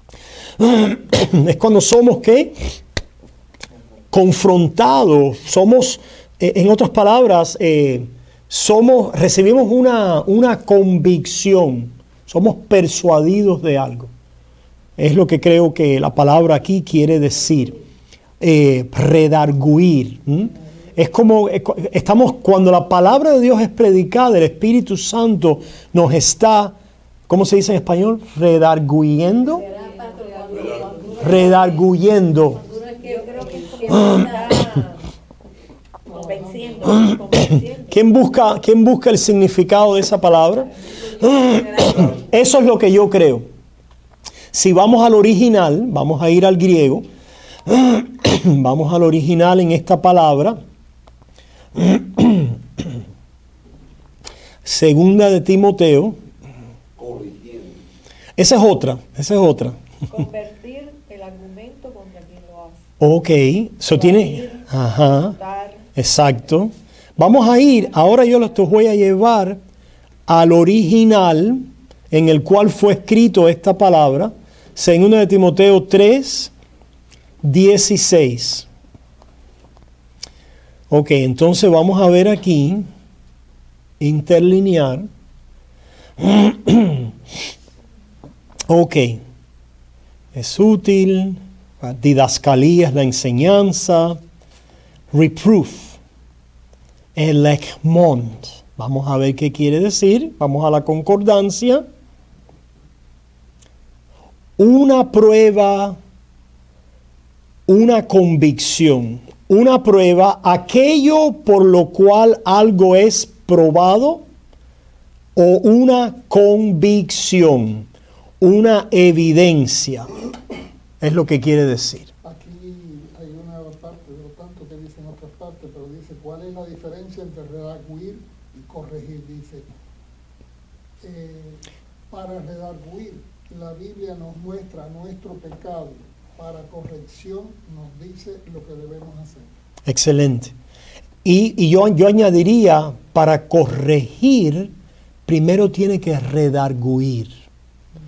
Speaker 1: Es cuando somos ¿qué? Confrontados. Somos, eh, en otras palabras, eh, Somos, recibimos una, una convicción, somos persuadidos de algo. Es lo que creo que la palabra aquí quiere decir, eh, redarguir. ¿Mm? Es como, estamos, cuando la palabra de Dios es predicada, el Espíritu Santo nos está, ¿cómo se dice en español? Redarguyendo. Redarguyendo. ¿Quién busca, ¿Quién busca el significado de esa palabra? Eso es lo que yo creo. Si vamos al original, vamos a ir al griego, vamos al original en esta palabra. Segunda de Timoteo. Esa es otra, esa es otra.
Speaker 3: Convertir el argumento contra quien lo hace.
Speaker 1: Ok, eso tiene... Ajá. Exacto. Vamos a ir, ahora yo los voy a llevar al original en el cual fue escrito esta palabra, segunda de Timoteo tres, dieciséis. Ok, entonces vamos a ver aquí, interlinear. Ok, es útil, didascalía es la enseñanza, reproof, elecmont. Vamos a ver qué quiere decir. Vamos a la concordancia. Una prueba, una convicción. Una prueba, aquello por lo cual algo es probado, o una convicción, una evidencia. Es lo que quiere decir.
Speaker 4: Pero dice, ¿cuál es la diferencia entre redarguir y corregir? Dice, eh, para redarguir, la Biblia nos muestra nuestro pecado. Para corrección nos dice lo que debemos hacer.
Speaker 1: Excelente. Y, y yo, yo añadiría, para corregir, primero tiene que redarguir.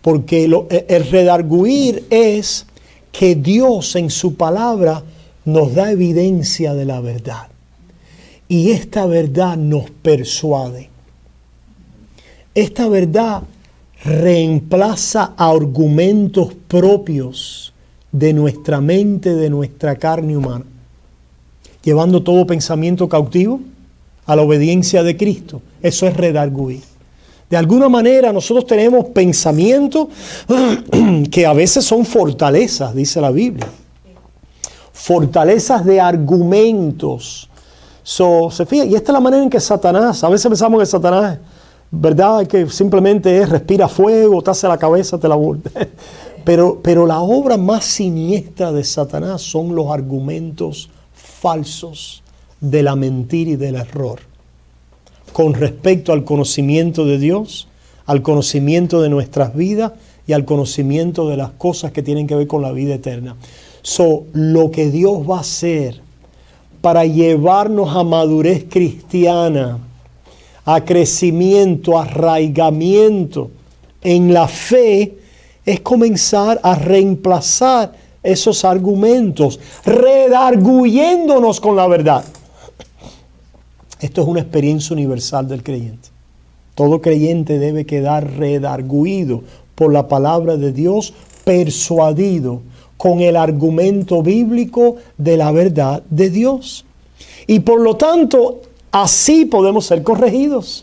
Speaker 1: Porque lo, el redarguir es que Dios en su palabra nos da evidencia de la verdad. Y esta verdad nos persuade. Esta verdad reemplaza argumentos propios de nuestra mente, de nuestra carne humana, llevando todo pensamiento cautivo a la obediencia de Cristo. Eso es redarguir. De alguna manera nosotros tenemos pensamientos que a veces son fortalezas, dice la Biblia. Fortalezas de argumentos. So, se fija, y esta es la manera en que Satanás, a veces pensamos que Satanás, ¿verdad? Que simplemente es respira fuego, te hace la cabeza, te la voltea. Pero, pero la obra más siniestra de Satanás son los argumentos falsos de la mentira y del error con respecto al conocimiento de Dios, al conocimiento de nuestras vidas y al conocimiento de las cosas que tienen que ver con la vida eterna. So, lo que Dios va a hacer para llevarnos a madurez cristiana, a crecimiento, a arraigamiento en la fe, es comenzar a reemplazar esos argumentos, redarguyéndonos con la verdad. Esto es una experiencia universal del creyente. Todo creyente debe quedar redarguido por la palabra de Dios, persuadido con el argumento bíblico de la verdad de Dios. Y por lo tanto, así podemos ser corregidos.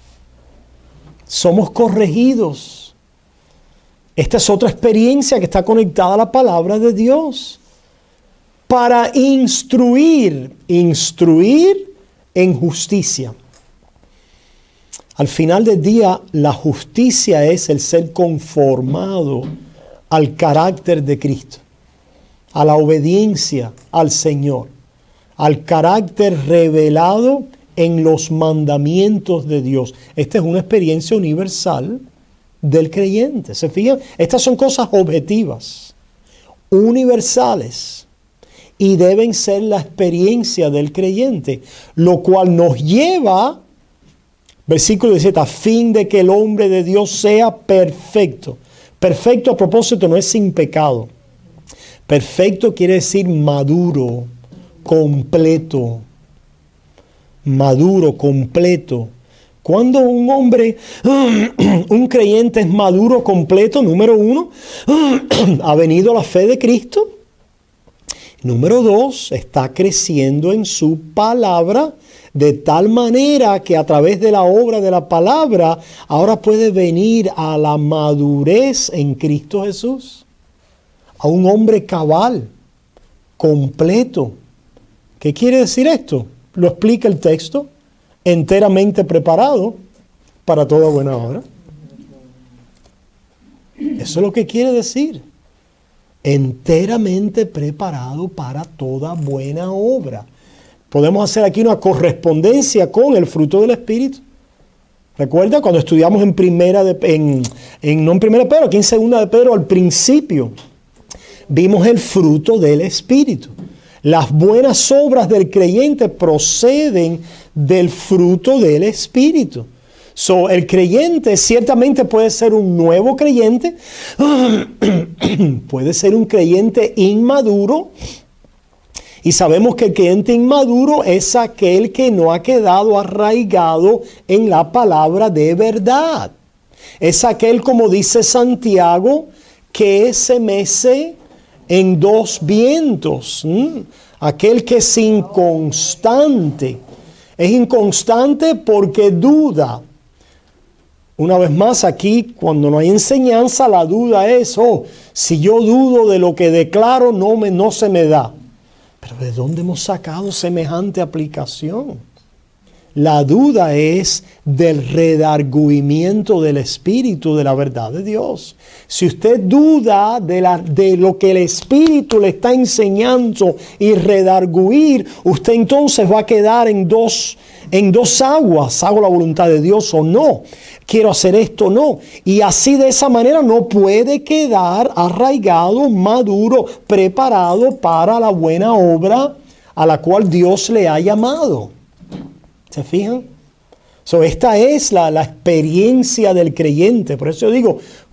Speaker 1: Somos corregidos. Esta es otra experiencia que está conectada a la palabra de Dios. Para instruir, instruir en justicia. Al final del día, la justicia es el ser conformado al carácter de Cristo, a la obediencia al Señor, al carácter revelado en los mandamientos de Dios. Esta es una experiencia universal del creyente. ¿Se fijan? Estas son cosas objetivas, universales, y deben ser la experiencia del creyente, lo cual nos lleva, versículo diecisiete, a fin de que el hombre de Dios sea perfecto. Perfecto, a propósito, no es sin pecado. Perfecto quiere decir maduro, completo. Maduro, completo. Cuando un hombre, un creyente es maduro, completo, número uno, ha venido a la fe de Cristo. Número dos, está creciendo en su palabra de tal manera que a través de la obra de la palabra ahora puede venir a la madurez en Cristo Jesús. A un hombre cabal, completo. ¿Qué quiere decir esto? Lo explica el texto. Enteramente preparado para toda buena obra. Eso es lo que quiere decir. Enteramente preparado para toda buena obra. Podemos hacer aquí una correspondencia con el fruto del Espíritu. Recuerda cuando estudiamos en primera de, en, en no en primera de Pedro, aquí en segunda de Pedro, al principio vimos el fruto del Espíritu. Las buenas obras del creyente proceden del fruto del Espíritu. So, el creyente ciertamente puede ser un nuevo creyente, puede ser un creyente inmaduro, y sabemos que el creyente inmaduro es aquel que no ha quedado arraigado en la palabra de verdad. Es aquel, como dice Santiago, que se mece en dos vientos. ¿Mm? Aquel que es inconstante. Es inconstante porque duda. Una vez más, aquí, cuando no hay enseñanza, la duda es, oh, si yo dudo de lo que declaro, no, me, no se me da. Pero ¿de dónde hemos sacado semejante aplicación? La duda es del redargüimiento del Espíritu de la verdad de Dios. Si usted duda de, la, de lo que el Espíritu le está enseñando y redarguir, usted entonces va a quedar en dos, en dos aguas. ¿Hago la voluntad de Dios o no? ¿Quiero hacer esto o no? Y así de esa manera no puede quedar arraigado, maduro, preparado para la buena obra a la cual Dios le ha llamado. ¿Se fijan? So, esta es la, la experiencia del creyente. Por eso yo digo,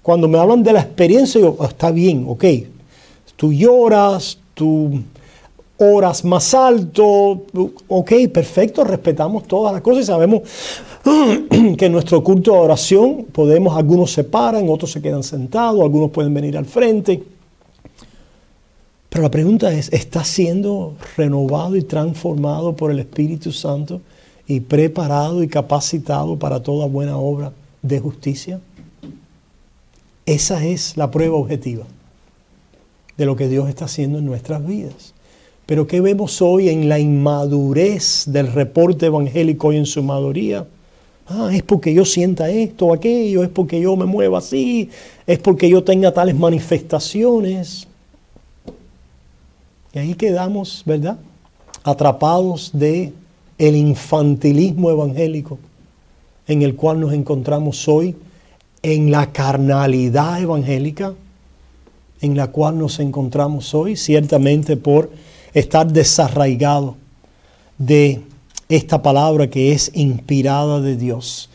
Speaker 1: Cuando me hablan de la experiencia, yo, oh, está bien, ok. Tú lloras, tú oras más alto, ok, perfecto, respetamos todas las cosas y sabemos que en nuestro culto de oración podemos, algunos se paran, otros se quedan sentados, algunos pueden venir al frente. Pero la pregunta es, ¿estás siendo renovado y transformado por el Espíritu Santo y preparado y capacitado para toda buena obra de justicia? Esa es la prueba objetiva de lo que Dios está haciendo en nuestras vidas. Pero ¿qué vemos hoy en la inmadurez del reporte evangélico y en su mayoría? Ah, es porque yo sienta esto o aquello, es porque yo me mueva así, es porque yo tenga tales manifestaciones. Y ahí quedamos, ¿verdad?, atrapados de el infantilismo evangélico en el cual nos encontramos hoy, en la carnalidad evangélica en la cual nos encontramos hoy, ciertamente por estar desarraigado de esta palabra que es inspirada de Dios.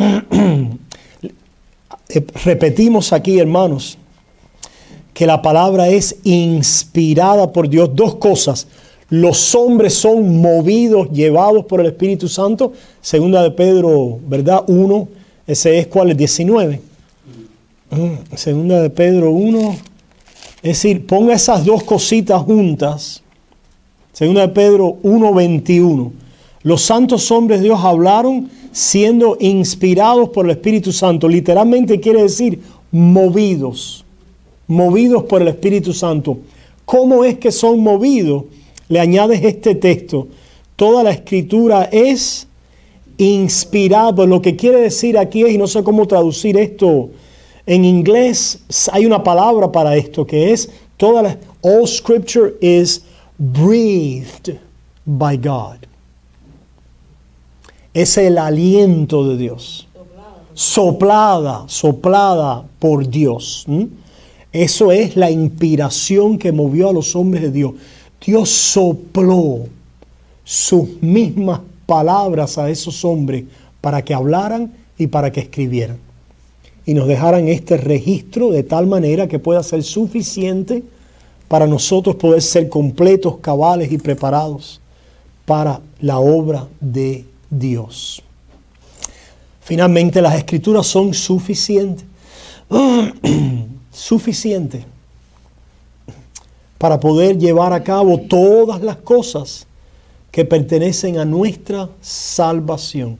Speaker 1: Repetimos aquí, hermanos, que la palabra es inspirada por Dios. Dos cosas: los hombres son movidos, llevados por el Espíritu Santo. Segunda de Pedro, ¿verdad? uno, ese es cuál es diecinueve. Segunda de Pedro uno, es decir, ponga esas dos cositas juntas. Segunda de Pedro uno, veintiuno. Los santos hombres de Dios hablaron siendo inspirados por el Espíritu Santo. Literalmente quiere decir movidos. Movidos por el Espíritu Santo. ¿Cómo es que son movidos? Le añades este texto. Toda la escritura es inspirada. Lo que quiere decir aquí es, y no sé cómo traducir esto en inglés, hay una palabra para esto que es, toda la, all scripture is breathed by God. Es el aliento de Dios. Soplada, soplada por Dios. ¿Mm? Eso es la inspiración que movió a los hombres de Dios. Dios sopló sus mismas palabras a esos hombres para que hablaran y para que escribieran. Y nos dejaran este registro de tal manera que pueda ser suficiente para nosotros poder ser completos, cabales y preparados para la obra de Dios. Finalmente, las Escrituras son suficientes. Suficientes para poder llevar a cabo todas las cosas que pertenecen a nuestra salvación.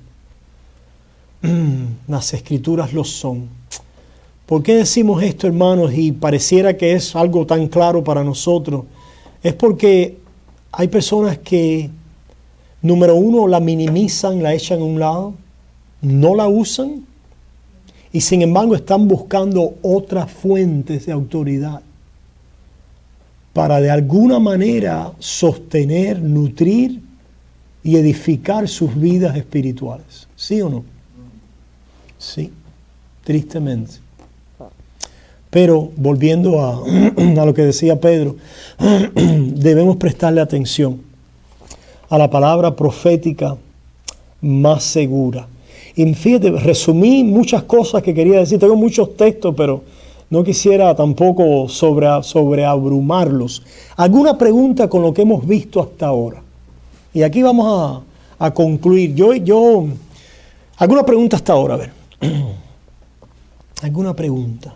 Speaker 1: Las Escrituras lo son. ¿Por qué decimos esto, hermanos? Y pareciera que es algo tan claro para nosotros. Es porque hay personas que, número uno, la minimizan, la echan a un lado, no la usan, y sin embargo están buscando otras fuentes de autoridad para de alguna manera sostener, nutrir y edificar sus vidas espirituales. ¿Sí o no? Sí, tristemente. Pero volviendo a, a lo que decía Pedro, debemos prestarle atención a la palabra profética más segura. Y fíjate, resumí muchas cosas que quería decir. Tengo muchos textos, pero no quisiera tampoco sobre, sobreabrumarlos. ¿Alguna pregunta con lo que hemos visto hasta ahora? Y aquí vamos a, a concluir. Yo, yo, ¿alguna pregunta hasta ahora? A ver. ¿Alguna pregunta?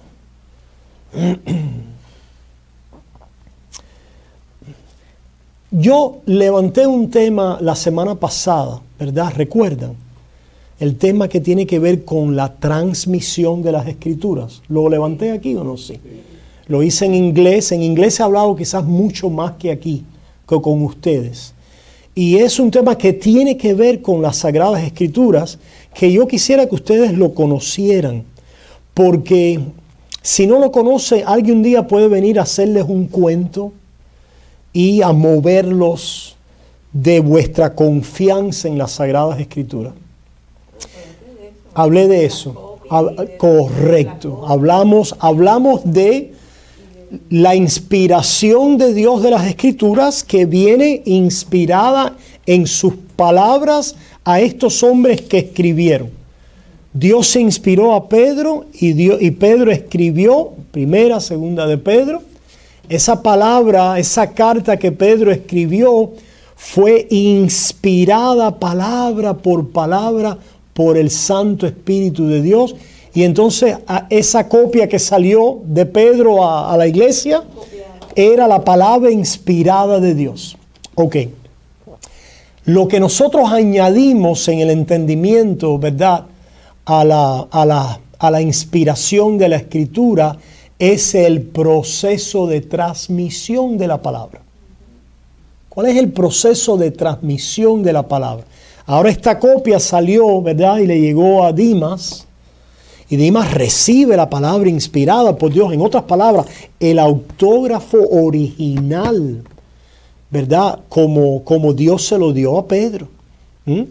Speaker 1: Yo levanté un tema la semana pasada, ¿verdad? ¿Recuerdan? El tema que tiene que ver con la transmisión de las Escrituras. ¿Lo levanté aquí o no? Sí. Lo hice en inglés. En inglés he hablado quizás mucho más que aquí, que con ustedes. Y es un tema que tiene que ver con las Sagradas Escrituras, que yo quisiera que ustedes lo conocieran. Porque si no lo conoce, alguien un día puede venir a hacerles un cuento y a moverlos de vuestra confianza en las Sagradas Escrituras. Hablé de eso. Hab- correcto. Hablamos, hablamos de la inspiración de Dios de las Escrituras, que viene inspirada en sus palabras a estos hombres que escribieron. Dios se inspiró a Pedro y, Dios, y Pedro escribió, primera, segunda de Pedro. Esa palabra, esa carta que Pedro escribió fue inspirada palabra por palabra por el Santo Espíritu de Dios. Y entonces a esa copia que salió de Pedro a, a la iglesia era la palabra inspirada de Dios. Ok. Lo que nosotros añadimos en el entendimiento, ¿verdad?, a la, a la, a la inspiración de la Escritura es el proceso de transmisión de la palabra. ¿Cuál es el proceso de transmisión de la palabra? Ahora esta copia salió, ¿verdad?, y le llegó a Dimas. Y Dimas recibe la palabra inspirada por Dios. En otras palabras, el autógrafo original, ¿verdad?, como, como Dios se lo dio a Pedro. ¿Mm?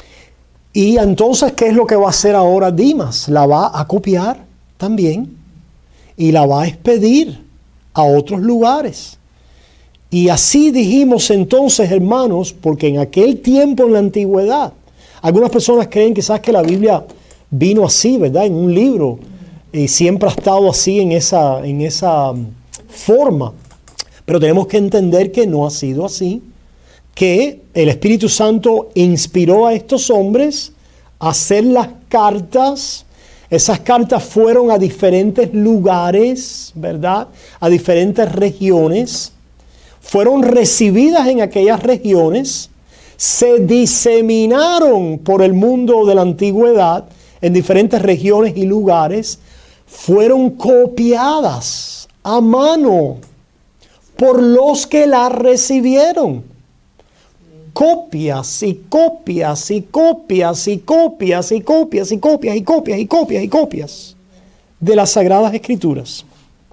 Speaker 1: Y entonces, ¿qué es lo que va a hacer ahora Dimas? La va a copiar también y la va a expedir a otros lugares. Y así dijimos entonces, hermanos, porque en aquel tiempo en la antigüedad, algunas personas creen quizás que la Biblia vino así, ¿verdad?, en un libro, y siempre ha estado así en esa, en esa forma. Pero tenemos que entender que no ha sido así, que el Espíritu Santo inspiró a estos hombres a hacer las cartas. Esas cartas fueron a diferentes lugares, ¿verdad?, a diferentes regiones. Fueron recibidas en aquellas regiones, se diseminaron por el mundo de la antigüedad en diferentes regiones y lugares, fueron copiadas a mano por los que las recibieron. Copias y copias y copias y copias y copias y copias y copias y copias y copias de las Sagradas Escrituras.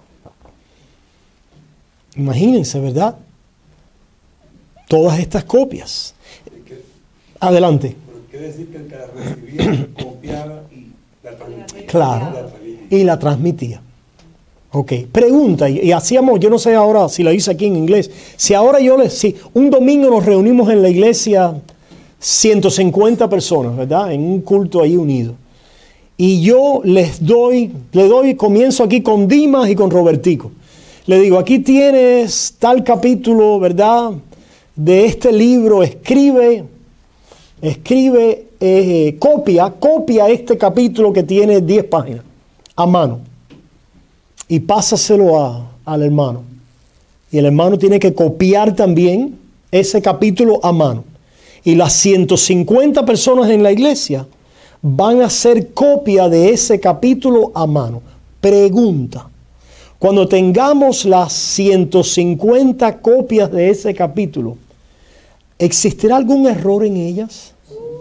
Speaker 1: Imagínense, ¿verdad? Todas estas copias. Adelante.
Speaker 5: Quiere decir que el que la recibía copiaba y la transmitía.
Speaker 1: Claro, y la transmitía. Ok, pregunta, y, y hacíamos, yo no sé ahora si la hice aquí en inglés, si ahora yo les, si un domingo nos reunimos en la iglesia ciento cincuenta personas, ¿verdad?, en un culto ahí unido, y yo les doy, le doy, comienzo aquí con Dimas y con Robertico, le digo, aquí tienes tal capítulo, ¿verdad?, de este libro, escribe, escribe, eh, copia, copia este capítulo que tiene diez páginas, a mano. Y pásaselo a, al hermano. Y el hermano tiene que copiar también ese capítulo a mano. Y las ciento cincuenta personas en la iglesia van a hacer copia de ese capítulo a mano. Pregunta. Cuando tengamos las ciento cincuenta copias de ese capítulo, ¿existirá algún error en ellas?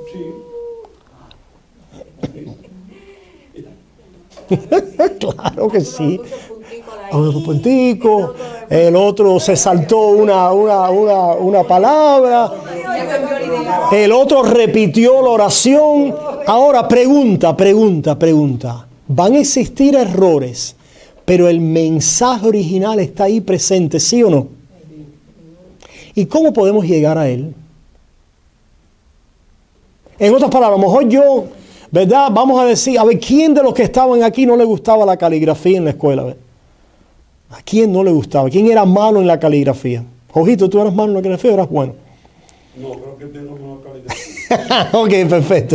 Speaker 1: Claro que sí. Un puntico, el otro se saltó una, una, una, una palabra, el otro repitió la oración. Ahora pregunta, pregunta, pregunta. Van a existir errores, pero el mensaje original está ahí presente, ¿sí o no? ¿Y cómo podemos llegar a él? En otras palabras, a lo mejor yo, ¿verdad? Vamos a decir, a ver, ¿quién de los que estaban aquí no le gustaba la caligrafía en la escuela? A ver. ¿A quién no le gustaba? ¿Quién era malo en la caligrafía? Ojito, ¿tú eras malo en la caligrafía o eras bueno?
Speaker 5: No, creo que tengo una caligrafía.
Speaker 1: Ok, perfecto.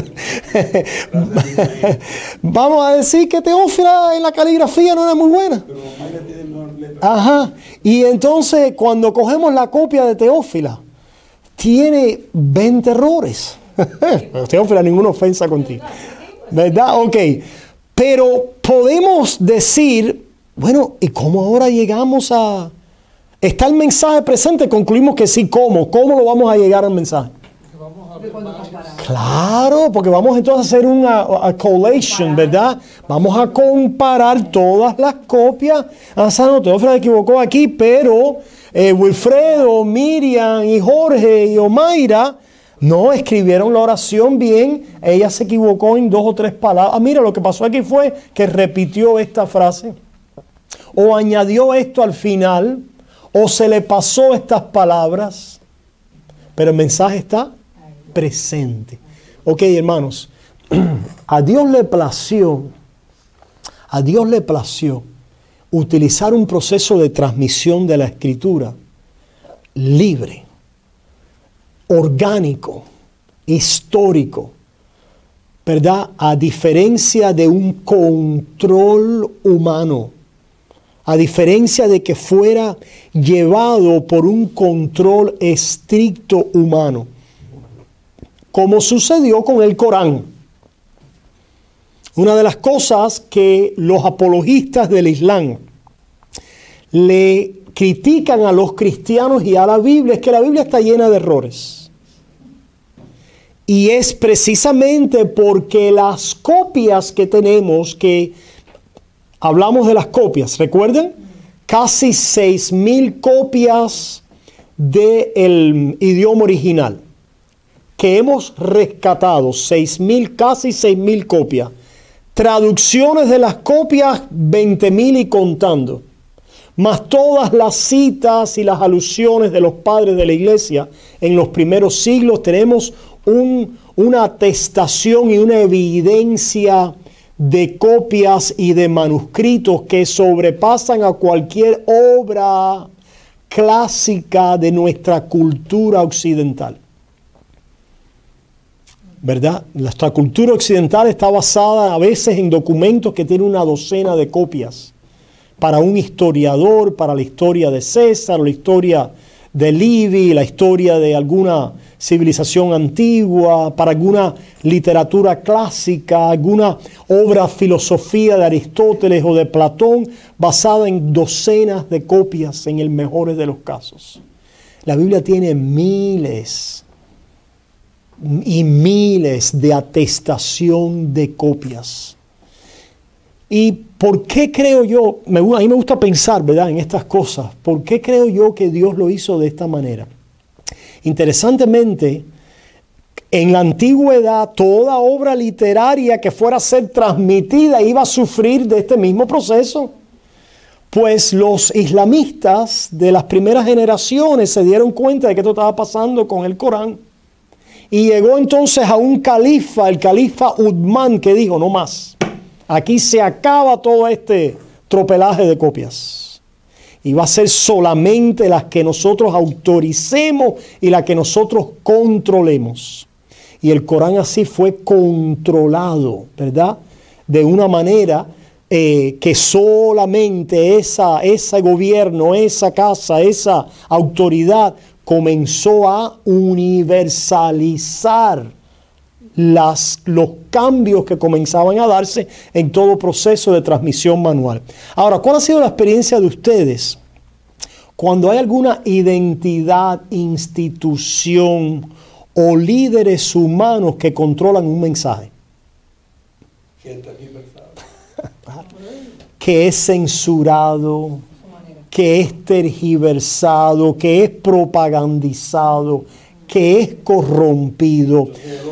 Speaker 1: Vamos a decir que Teófila en la caligrafía no era muy buena.
Speaker 5: Pero Mayra tiene mejor letra.
Speaker 1: Ajá. Y entonces, cuando cogemos la copia de Teófila, tiene veinte errores. Teófila, ninguna ofensa contigo. ¿Verdad? Ok. Pero podemos decir, bueno, ¿y cómo ahora llegamos a...? ¿Está el mensaje presente? Concluimos que sí, ¿cómo? ¿Cómo lo vamos a llegar al mensaje? Claro, porque vamos entonces a hacer una a collation, ¿verdad? Vamos a comparar todas las copias. Ah, no, Teófila se equivocó aquí, pero eh, Wilfredo, Miriam y Jorge y Omaira no escribieron la oración bien. Ella se equivocó en dos o tres palabras. Ah, mira, lo que pasó aquí fue que repitió esta frase o añadió esto al final o se le pasó estas palabras, pero el mensaje está presente. Ok, hermanos, a Dios le plació, a Dios le plació utilizar un proceso de transmisión de la Escritura libre, orgánico, histórico, ¿verdad? A diferencia de un control humano, a diferencia de que fuera llevado por un control estricto humano, como sucedió con el Corán. Una de las cosas que los apologistas del Islam le critican a los cristianos y a la Biblia es que la Biblia está llena de errores. Y es precisamente porque las copias que tenemos, que hablamos de las copias, ¿recuerdan? Casi seis mil copias del idioma original que hemos rescatado, seis mil, casi seis mil copias. Traducciones de las copias, veinte mil y contando. Más todas las citas y las alusiones de los padres de la iglesia en los primeros siglos, tenemos un, una atestación y una evidencia de copias y de manuscritos que sobrepasan a cualquier obra clásica de nuestra cultura occidental. ¿Verdad? Nuestra cultura occidental está basada a veces en documentos que tienen una docena de copias. Para un historiador, para la historia de César, la historia de Livy, la historia de alguna civilización antigua, para alguna literatura clásica, alguna obra filosofía de Aristóteles o de Platón, basada en docenas de copias en el mejor de los casos. La Biblia tiene miles y miles de atestación de copias. ¿Y por qué creo yo? Me, a mí me gusta pensar, ¿verdad?, en estas cosas. ¿Por qué creo yo que Dios lo hizo de esta manera? Interesantemente, en la antigüedad, toda obra literaria que fuera a ser transmitida iba a sufrir de este mismo proceso. Pues los islamistas de las primeras generaciones se dieron cuenta de que esto estaba pasando con el Corán. Y llegó entonces a un califa, el califa Uthman, que dijo, no más. Aquí se acaba todo este tropelaje de copias. Y va a ser solamente las que nosotros autoricemos y las que nosotros controlemos. Y el Corán así fue controlado, ¿verdad? De una manera eh, que solamente esa, ese gobierno, esa casa, esa autoridad comenzó a universalizar Las, los cambios que comenzaban a darse en todo proceso de transmisión manual. Ahora, ¿cuál ha sido la experiencia de ustedes cuando hay alguna identidad, institución o líderes humanos que controlan un mensaje? Que es censurado, que es tergiversado, que es propagandizado, que es corrompido.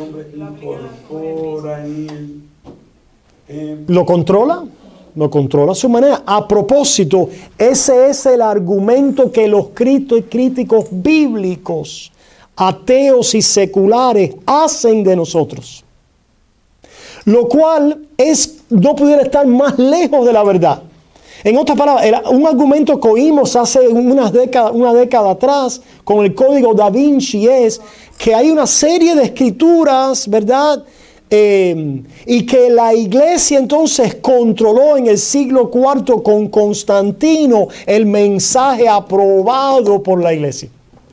Speaker 1: ¿Lo controla? Lo controla a su manera. A propósito, ese es el argumento que los críticos bíblicos, ateos y seculares hacen de nosotros. Lo cual es, no pudiera estar más lejos de la verdad. En otras palabras, un argumento que oímos hace unas décadas, una década atrás con el Código Da Vinci es que hay una serie de escrituras, ¿verdad? Eh, y que la iglesia entonces controló en el siglo cuarto con Constantino el mensaje aprobado por la iglesia.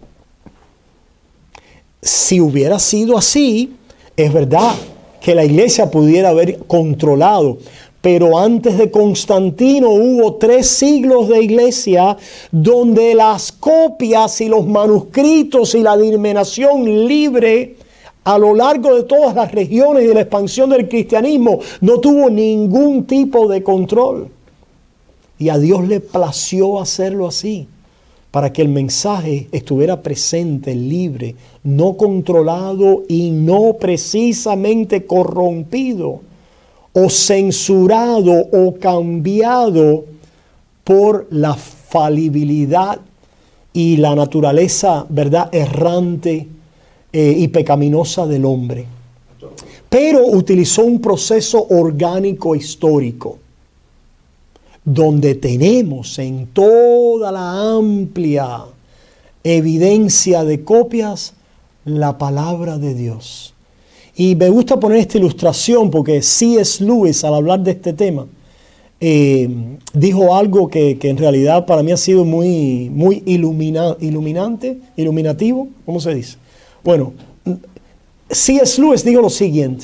Speaker 1: Si hubiera sido así, es verdad que la iglesia pudiera haber controlado. Pero antes de Constantino hubo tres siglos de iglesia donde las copias y los manuscritos y la disseminación libre a lo largo de todas las regiones y de la expansión del cristianismo no tuvo ningún tipo de control. Y a Dios le plació hacerlo así, para que el mensaje estuviera presente, libre, no controlado y no precisamente corrompido o censurado o cambiado por la falibilidad y la naturaleza, ¿verdad?, errante eh, y pecaminosa del hombre. pero utilizó un proceso orgánico histórico, donde tenemos en toda la amplia evidencia de copias la palabra de Dios. Y me gusta poner esta ilustración porque C S Lewis, al hablar de este tema, eh, dijo algo que, que en realidad para mí ha sido muy, muy ilumina, iluminante, iluminativo, ¿cómo se dice? Bueno, C S Lewis dijo lo siguiente,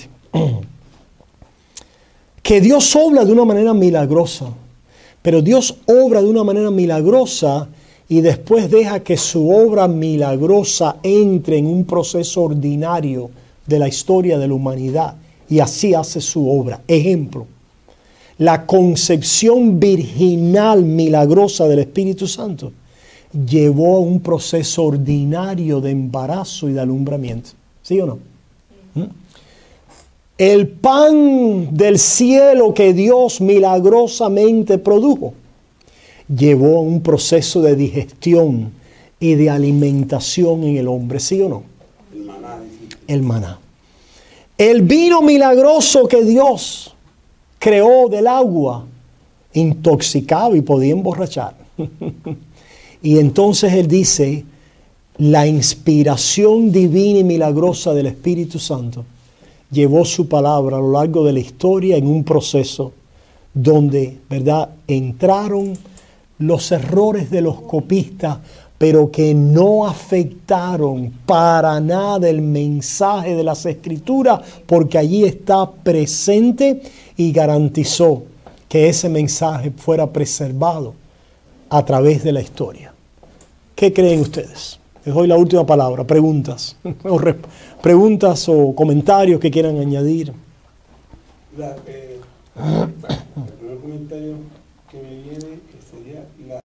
Speaker 1: que Dios obra de una manera milagrosa, pero Dios obra de una manera milagrosa y después deja que su obra milagrosa entre en un proceso ordinario de la historia de la humanidad, y así hace su obra. Ejemplo, la concepción virginal milagrosa del Espíritu Santo llevó a un proceso ordinario de embarazo y de alumbramiento. ¿Sí o no? ¿Mm? El pan del cielo que Dios milagrosamente produjo llevó a un proceso de digestión y de alimentación en el hombre. ¿Sí o no?
Speaker 5: El maná.
Speaker 1: El maná. El vino milagroso que Dios creó del agua intoxicaba y podía emborrachar. Y entonces Él dice, la inspiración divina y milagrosa del Espíritu Santo llevó su palabra a lo largo de la historia en un proceso donde, ¿verdad?, entraron los errores de los copistas, pero que no afectaron para nada el mensaje de las Escrituras, porque allí está presente y garantizó que ese mensaje fuera preservado a través de la historia. ¿Qué creen ustedes? Les doy la última palabra. Preguntas. o re, preguntas o comentarios que quieran añadir.
Speaker 5: La, eh, el primer comentario que me viene sería la